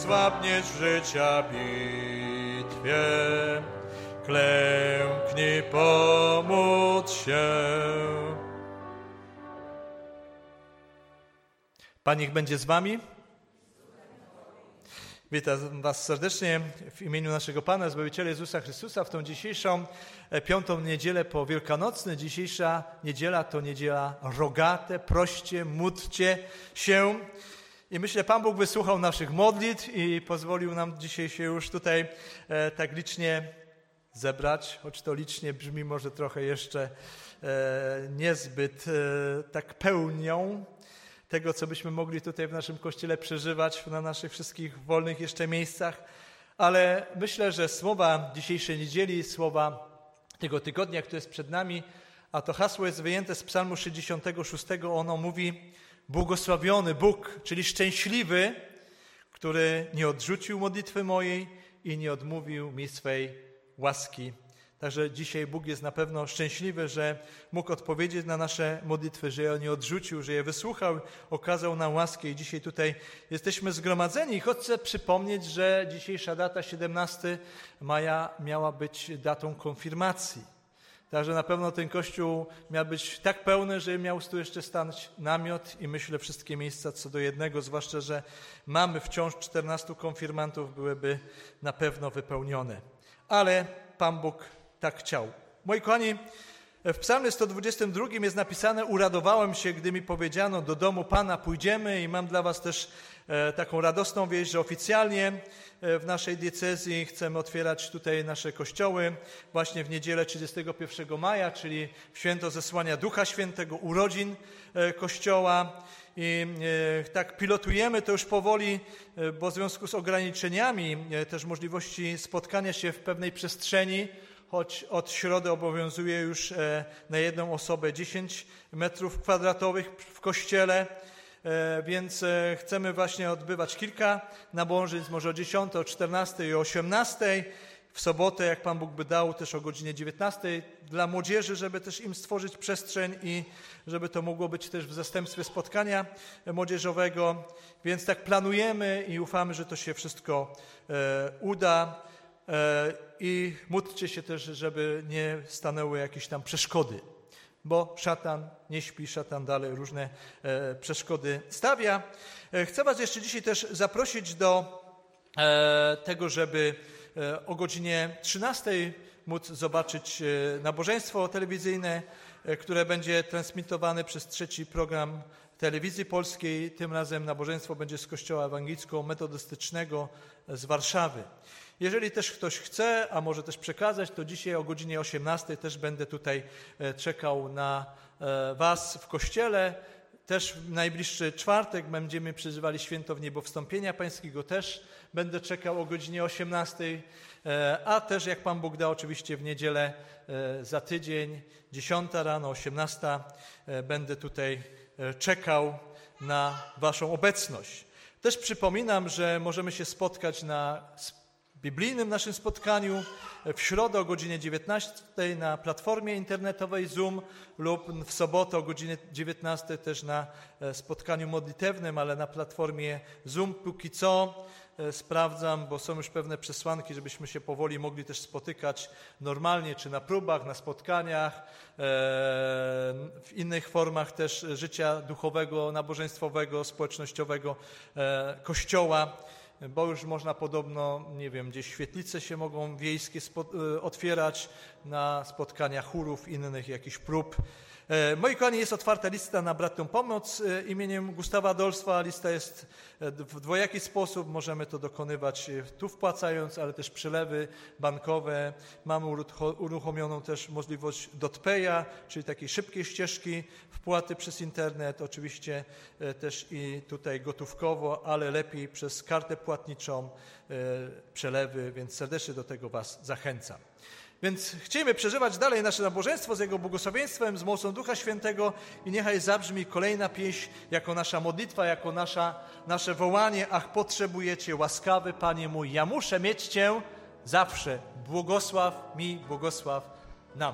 osłabniesz w życia bitwie. Klęknij, pomódl się. Pan niech będzie z wami. Witam was serdecznie w imieniu naszego Pana, Zbawiciela Jezusa Chrystusa w tą dzisiejszą piątą niedzielę po Wielkanocnej. Dzisiejsza niedziela to niedziela rogate. Proście, módlcie się. I myślę, Pan Bóg wysłuchał naszych modlitw i pozwolił nam dzisiaj się już tutaj tak licznie zebrać, choć to licznie brzmi może trochę jeszcze niezbyt tak pełnią tego, co byśmy mogli tutaj w naszym Kościele przeżywać na naszych wszystkich wolnych jeszcze miejscach. Ale myślę, że słowa dzisiejszej niedzieli, słowa tego tygodnia, które jest przed nami, a to hasło jest wyjęte z Psalmu 66, ono mówi: błogosławiony Bóg, czyli szczęśliwy, który nie odrzucił modlitwy mojej i nie odmówił mi swej łaski. Także dzisiaj Bóg jest na pewno szczęśliwy, że mógł odpowiedzieć na nasze modlitwy, że je nie odrzucił, że je wysłuchał, okazał nam łaskę i dzisiaj tutaj jesteśmy zgromadzeni. I chcę przypomnieć, że dzisiejsza data, 17 maja, miała być datą konfirmacji. Także na pewno ten kościół miał być tak pełny, że miał tu jeszcze stanąć namiot i myślę wszystkie miejsca co do jednego, zwłaszcza, że mamy wciąż 14 konfirmantów, byłyby na pewno wypełnione. Ale Pan Bóg tak chciał. Moi kochani, w Psalmie 122 jest napisane: uradowałem się, gdy mi powiedziano, do domu Pana pójdziemy, i mam dla was też taką radosną wieść, że oficjalnie w naszej diecezji chcemy otwierać tutaj nasze kościoły właśnie w niedzielę 31 maja, czyli w święto zesłania Ducha Świętego, urodzin Kościoła. I tak pilotujemy to już powoli, bo w związku z ograniczeniami też możliwości spotkania się w pewnej przestrzeni, choć od środy obowiązuje już na jedną osobę 10 metrów kwadratowych w kościele, więc chcemy właśnie odbywać kilka nabożeństw, może o 10, o 14 i o 18. W sobotę, jak Pan Bóg by dał, też o godzinie 19 dla młodzieży, żeby też im stworzyć przestrzeń i żeby to mogło być też w zastępstwie spotkania młodzieżowego. Więc tak planujemy i ufamy, że to się wszystko uda. I módlcie się też, żeby nie stanęły jakieś tam przeszkody, bo szatan nie śpi, szatan dalej różne przeszkody stawia. Chcę was jeszcze dzisiaj też zaprosić do tego, żeby o godzinie 13 móc zobaczyć nabożeństwo telewizyjne, które będzie transmitowane przez trzeci program telewizji polskiej. Tym razem nabożeństwo będzie z Kościoła Ewangelicko-Metodystycznego z Warszawy. Jeżeli też ktoś chce, a może też przekazać, to dzisiaj o godzinie 18 też będę tutaj czekał na was w kościele. Też w najbliższy czwartek będziemy przeżywali święto Wniebowstąpienia Pańskiego. Też będę czekał o godzinie 18, a też jak Pan Bóg da, oczywiście w niedzielę za tydzień, 10 rano, 18, będę tutaj czekał na waszą obecność. Też przypominam, że możemy się spotkać na biblijnym naszym spotkaniu w środę o godzinie 19 na platformie internetowej Zoom lub w sobotę o godzinie 19 też na spotkaniu modlitewnym, ale na platformie Zoom. Póki co sprawdzam, bo są już pewne przesłanki, żebyśmy się powoli mogli też spotykać normalnie, czy na próbach, na spotkaniach, w innych formach też życia duchowego, nabożeństwowego, społecznościowego Kościoła. Bo już można podobno, nie wiem, gdzieś świetlice się mogą wiejskie otwierać na spotkaniach chórów, innych jakichś prób. Moi kochani, jest otwarta lista na Bratnią Pomoc imieniem Gustawa Adolfa. Lista jest w dwojaki sposób. Możemy to dokonywać tu wpłacając, ale też przelewy bankowe. Mamy uruchomioną też możliwość DotPaya, czyli takiej szybkiej ścieżki wpłaty przez internet. Oczywiście też i tutaj gotówkowo, ale lepiej przez kartę płatniczą przelewy, więc serdecznie do tego was zachęcam. Więc chcemy przeżywać dalej nasze nabożeństwo z Jego błogosławieństwem, z mocą Ducha Świętego i niechaj zabrzmi kolejna pieśń jako nasza modlitwa, jako nasze wołanie: ach, potrzebujecie, łaskawy Panie mój, ja muszę mieć Cię zawsze. Błogosław mi, błogosław nam.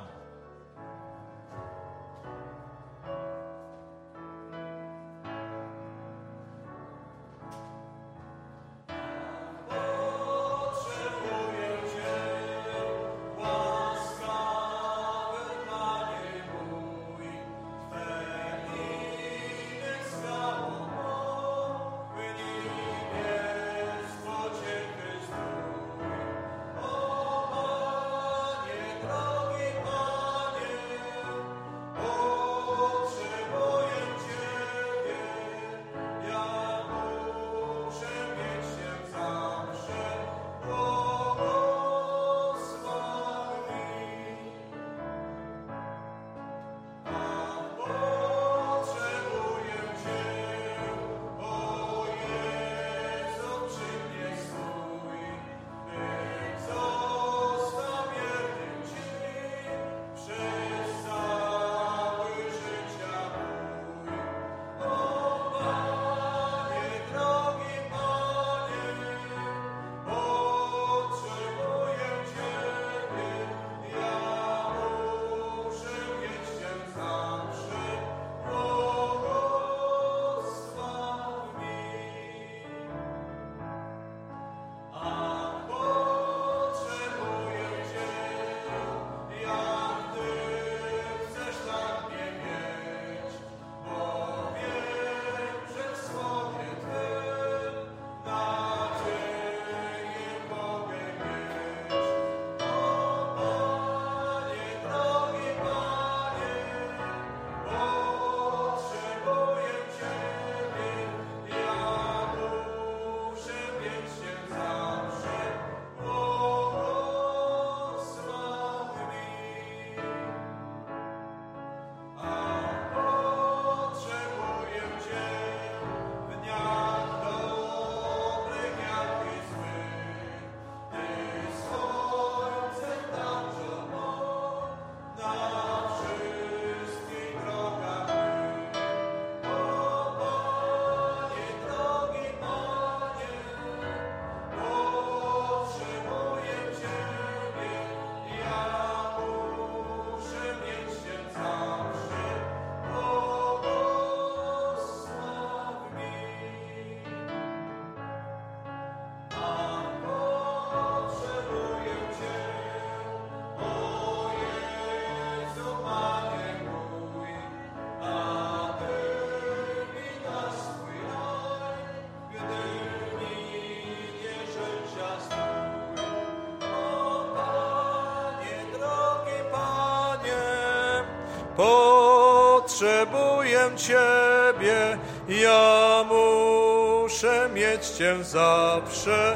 Potrzebuję Ciebie, ja muszę mieć Cię zawsze,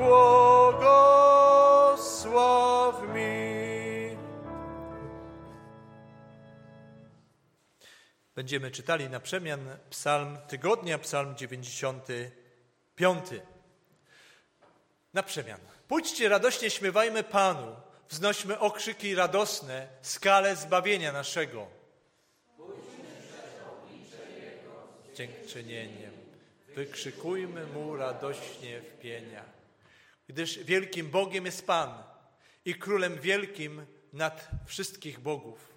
błogosław mi. Będziemy czytali na przemian psalm tygodnia, psalm 95. Na przemian. Pójdźcie radośnie, śpiewajmy Panu, wznośmy okrzyki radosne, skalę zbawienia naszego. Dziękczynieniem wykrzykujmy Mu radośnie w pieniach. Gdyż wielkim Bogiem jest Pan i Królem wielkim nad wszystkich bogów.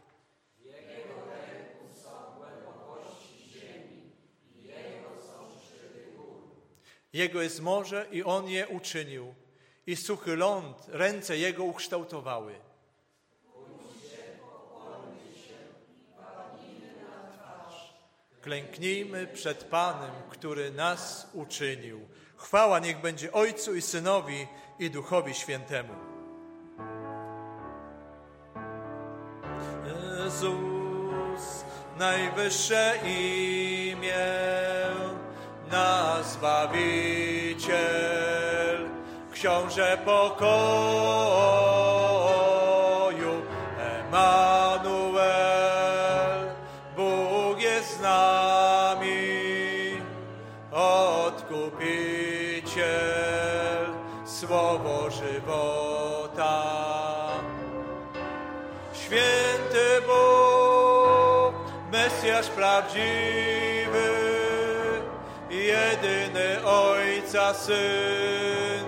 Jego jest morze i On je uczynił, i suchy ląd ręce Jego ukształtowały. Klęknijmy przed Panem, który nas uczynił. Chwała niech będzie Ojcu i Synowi i Duchowi Świętemu. Jezus, najwyższe imię, nasz Zbawiciel, Książę pokoju, Emanuel, Bóg jest z nami, Odkupiciel, Słowo żywota. Święty Bóg, Mesjasz prawdziwy, jedyny Ojca Syn,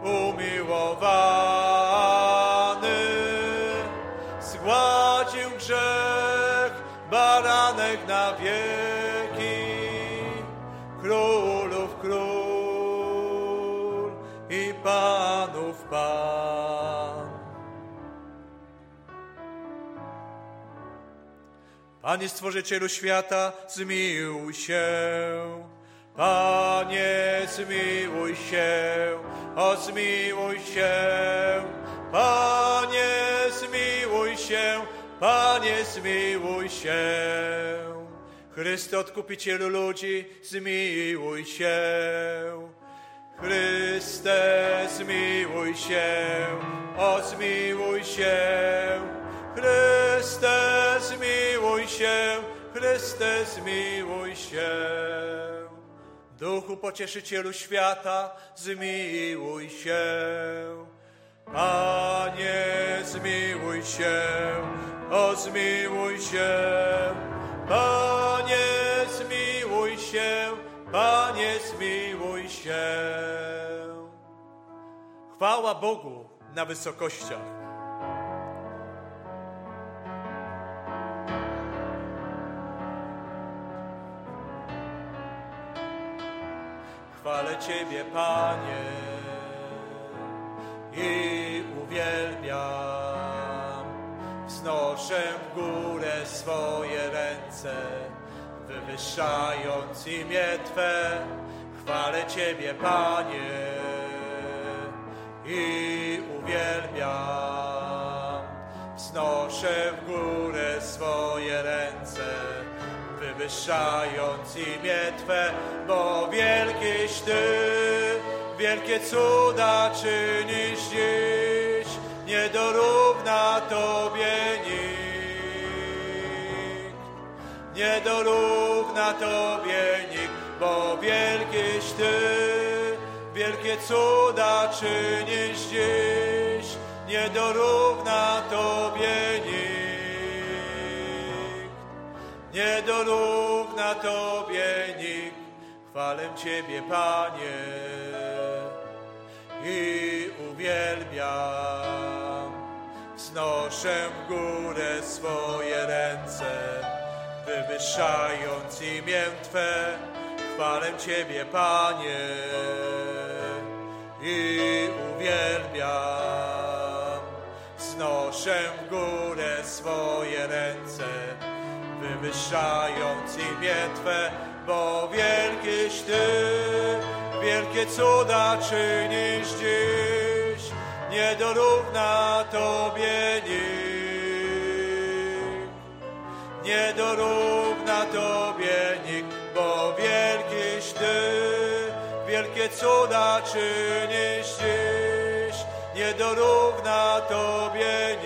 umiłowany, zgładził grzech, baranek na wieki, królów król i panów Pan. Panie Stworzycielu świata, zmiłuj się. Panie, zmiłuj się, o zmiłuj się. Panie, zmiłuj się, Panie, zmiłuj się. Chryste, Odkupicielu ludzi, zmiłuj się. Chryste, zmiłuj się, o zmiłuj się. Chryste, zmiłuj się, Chryste, zmiłuj się. Duchu Pocieszycielu świata, zmiłuj się. Panie, zmiłuj się, o zmiłuj się. Panie, zmiłuj się, Panie, zmiłuj się. Chwała Bogu na wysokościach. Chwalę Ciebie, Panie, i uwielbiam. Wznoszę w górę swoje ręce, wywyższając imię Twe. Chwalę Ciebie, Panie, i uwielbiam. Wznoszę w górę swoje ręce, wywyższając imię Twe, bo wielkiś Ty, wielkie cuda czynisz dziś, nie dorówna Tobie nikt, nie dorówna Tobie nikt, bo wielkiś Ty, wielkie cuda czynisz dziś, nie dorówna Tobie nikt. Nie dorówna Tobie nikt. Chwalę Ciebie, Panie, i uwielbiam. Wznoszę w górę swoje ręce, wywyższając imię Twe. Chwalę Ciebie, Panie, i uwielbiam. Wznoszę w górę swoje ręce, wywyższając imię Twe, bo wielkiś Ty, wielkie cuda czynisz dziś, nie dorówna Tobie nikt, nie dorówna Tobie nikt, bo wielkiś Ty, wielkie cuda czynisz dziś, nie dorówna Tobie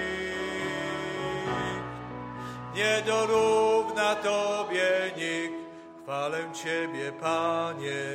nikt, nie dorówna Tobie nikt, chwalę Ciebie, Panie.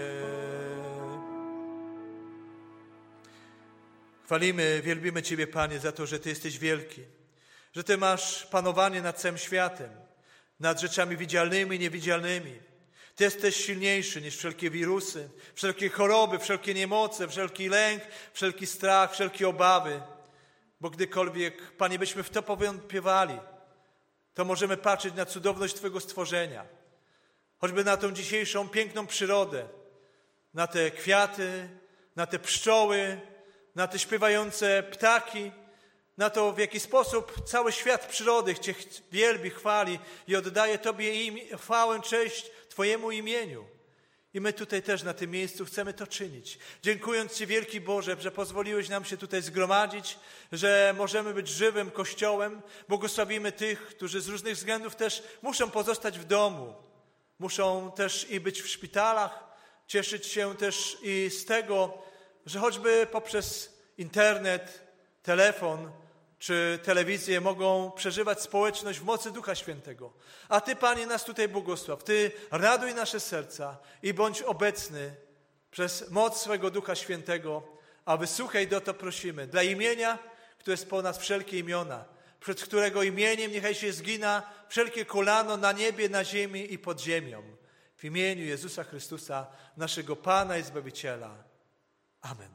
Chwalimy, wielbimy Ciebie, Panie, za to, że Ty jesteś wielki, że Ty masz panowanie nad całym światem, nad rzeczami widzialnymi i niewidzialnymi. Ty jesteś silniejszy niż wszelkie wirusy, wszelkie choroby, wszelkie niemoce, wszelki lęk, wszelki strach, wszelkie obawy. Bo gdykolwiek, Panie, byśmy w to powątpiewali, to możemy patrzeć na cudowność Twojego stworzenia. Choćby na tą dzisiejszą piękną przyrodę, na te kwiaty, na te pszczoły, na te śpiewające ptaki, na to, w jaki sposób cały świat przyrody Cię wielbi, chwali i oddaje Tobie chwałę, cześć Twojemu imieniu. I my tutaj też na tym miejscu chcemy to czynić. Dziękując Ci, wielki Boże, że pozwoliłeś nam się tutaj zgromadzić, że możemy być żywym Kościołem. Błogosławimy tych, którzy z różnych względów też muszą pozostać w domu. Muszą też i być w szpitalach, cieszyć się też i z tego, że choćby poprzez internet, telefon czy telewizję mogą przeżywać społeczność w mocy Ducha Świętego. A Ty, Panie, nas tutaj błogosław. Ty raduj nasze serca i bądź obecny przez moc swego Ducha Świętego, a wysłuchaj, do to prosimy. Dla imienia, które jest ponad wszelkie imiona, przed którego imieniem niechaj się zgina wszelkie kolano na niebie, na ziemi i pod ziemią. W imieniu Jezusa Chrystusa, naszego Pana i Zbawiciela. Amen.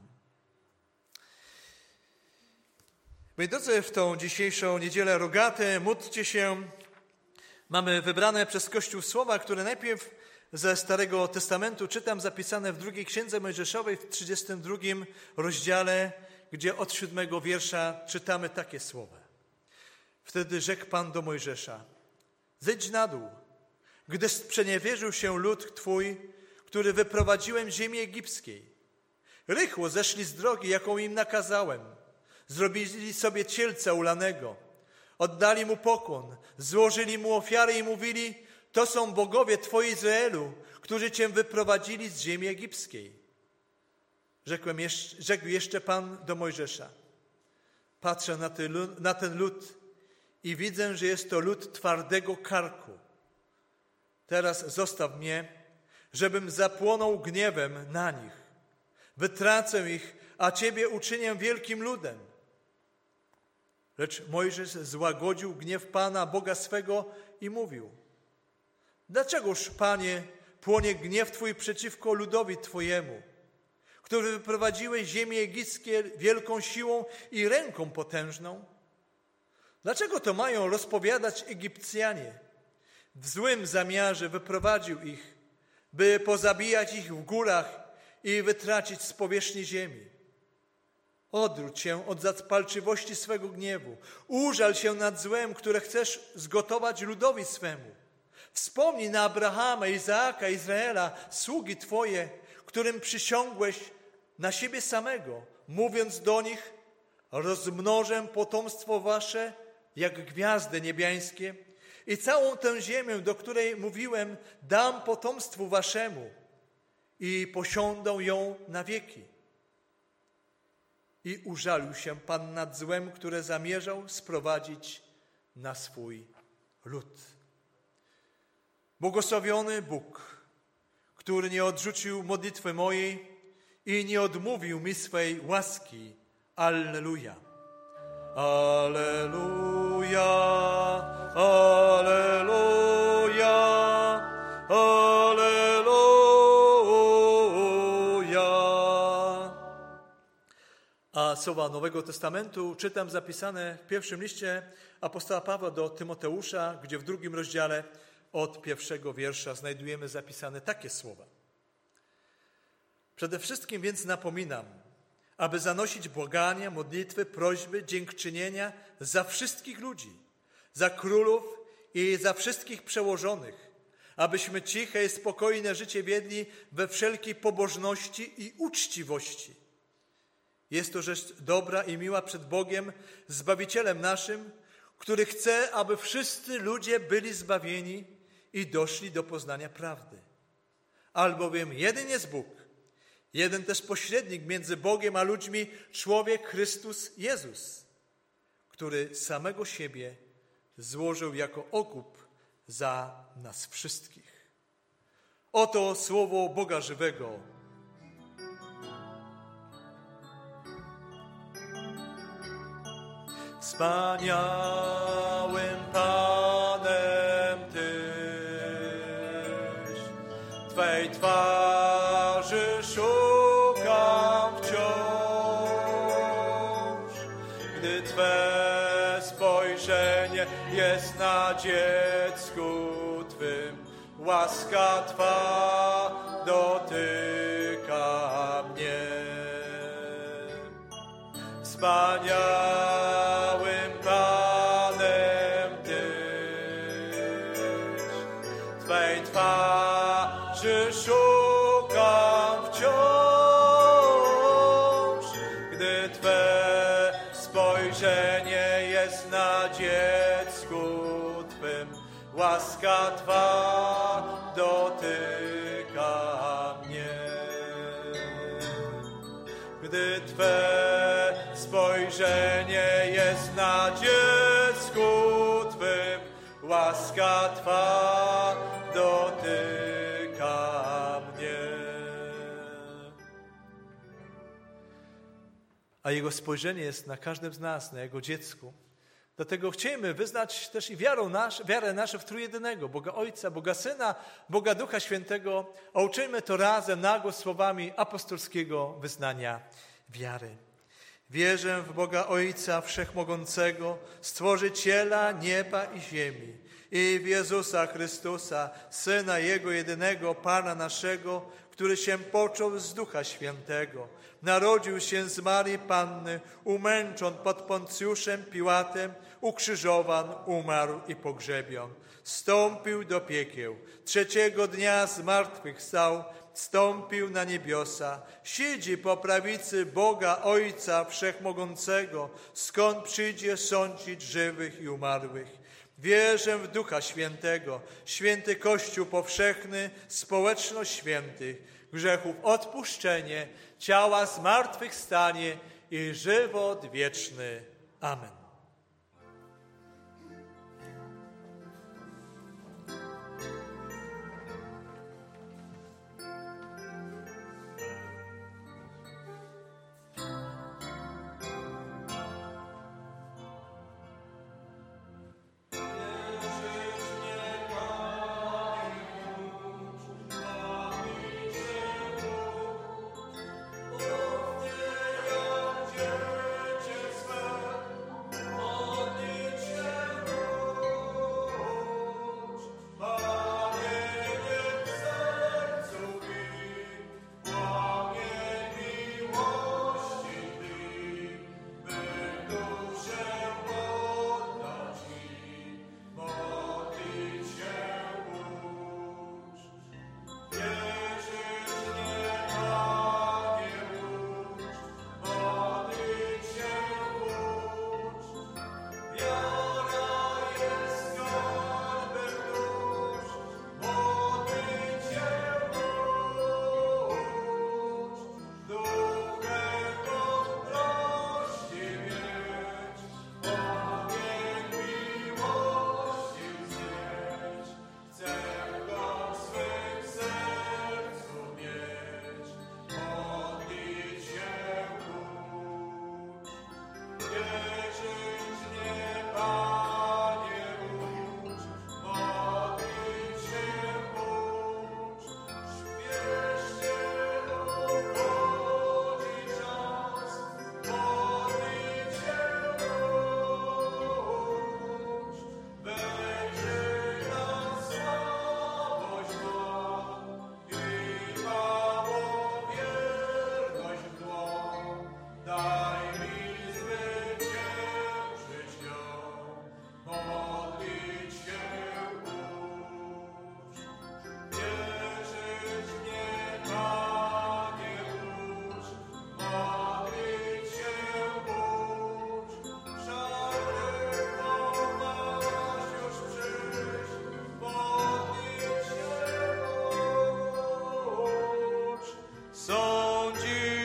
Moi drodzy, w tą dzisiejszą niedzielę Rogate módlcie się. Mamy wybrane przez Kościół słowa, które najpierw ze Starego Testamentu czytam, zapisane w drugiej Księdze Mojżeszowej w 32 rozdziale, gdzie od 7 wiersza czytamy takie słowa. Wtedy rzekł Pan do Mojżesza: zejdź na dół, gdy sprzeniewierzył się lud Twój, który wyprowadziłem z ziemi egipskiej. Rychło zeszli z drogi, jaką im nakazałem. Zrobili sobie cielca ulanego, oddali mu pokłon, złożyli mu ofiary i mówili: to są bogowie Twoi, Izraelu, którzy Cię wyprowadzili z ziemi egipskiej. Rzekł jeszcze Pan do Mojżesza: patrzę na ten lud i widzę, że jest to lud twardego karku. Teraz zostaw mnie, żebym zapłonął gniewem na nich. Wytracę ich, a Ciebie uczynię wielkim ludem. Lecz Mojżesz złagodził gniew Pana, Boga swego i mówił: dlaczegoż, Panie, płonie gniew Twój przeciwko ludowi Twojemu, który wyprowadziłeś z ziemi egipskie wielką siłą i ręką potężną? Dlaczego to mają rozpowiadać Egipcjanie? W złym zamiarze wyprowadził ich, by pozabijać ich w górach i wytracić z powierzchni ziemi. Odwróć się od zapalczywości swego gniewu. Użal się nad złem, które chcesz zgotować ludowi swemu. Wspomnij na Abrahama, Izaaka, Izraela, sługi Twoje, którym przysiągłeś na siebie samego, mówiąc do nich: rozmnożę potomstwo wasze jak gwiazdy niebiańskie i całą tę ziemię, do której mówiłem, dam potomstwu waszemu i posiądą ją na wieki. I użalił się Pan nad złem, które zamierzał sprowadzić na swój lud. Błogosławiony Bóg, który nie odrzucił modlitwy mojej i nie odmówił mi swej łaski. Alleluja. Alleluja. Alleluja. Alleluja. A słowa Nowego Testamentu czytam zapisane w pierwszym liście apostoła Pawła do Tymoteusza, gdzie w 2 rozdziale od 1 wiersza znajdujemy zapisane takie słowa. Przede wszystkim więc napominam, aby zanosić błagania, modlitwy, prośby, dziękczynienia za wszystkich ludzi, za królów i za wszystkich przełożonych, abyśmy ciche i spokojne życie wiedli we wszelkiej pobożności i uczciwości. Jest to rzecz dobra i miła przed Bogiem, Zbawicielem naszym, który chce, aby wszyscy ludzie byli zbawieni i doszli do poznania prawdy. Albowiem jeden jest Bóg, jeden też pośrednik między Bogiem a ludźmi, człowiek Chrystus Jezus, który samego siebie złożył jako okup za nas wszystkich. Oto słowo Boga żywego. Wspaniałym Panem Tyś, Twej twarzy szukam wciąż, gdy Twe spojrzenie jest na dziecku Twym, łaska Twa dotyka mnie. Wspaniałym Panem Tyś, Twej twarzy szukam wciąż, gdy Twe spojrzenie jest na dziecku Twym, łaska Twa dotyka mnie. Gdy Twe spojrzenie jest na dziecku Twym, łaska Twa dotyka mnie. A Jego spojrzenie jest na każdym z nas, na Jego dziecku. Dlatego chcemy wyznać też i wiarę naszą w Trójjedynego, Boga Ojca, Boga Syna, Boga Ducha Świętego, a uczyjmy to razem na głos słowami apostolskiego wyznania wiary. Wierzę w Boga Ojca Wszechmogącego, Stworzyciela nieba i ziemi, i w Jezusa Chrystusa, Syna Jego jedynego, Pana naszego, który się począł z Ducha Świętego, narodził się z Marii Panny, umęczon pod Poncjuszem Piłatem, ukrzyżowan, umarł i pogrzebion. Wstąpił do piekieł, trzeciego dnia zmartwychwstał, wstąpił na niebiosa, siedzi po prawicy Boga Ojca Wszechmogącego, skąd przyjdzie sądzić żywych i umarłych. Wierzę w Ducha Świętego, święty Kościół powszechny, społeczność świętych, grzechów odpuszczenie, ciała zmartwychwstanie i żywot wieczny. Amen.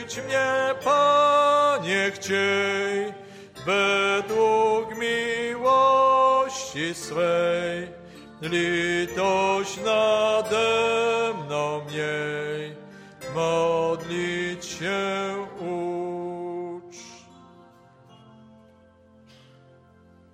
Nasyć mnie, Panie, chciej, według miłości swej, litość nade mną miej, modlić się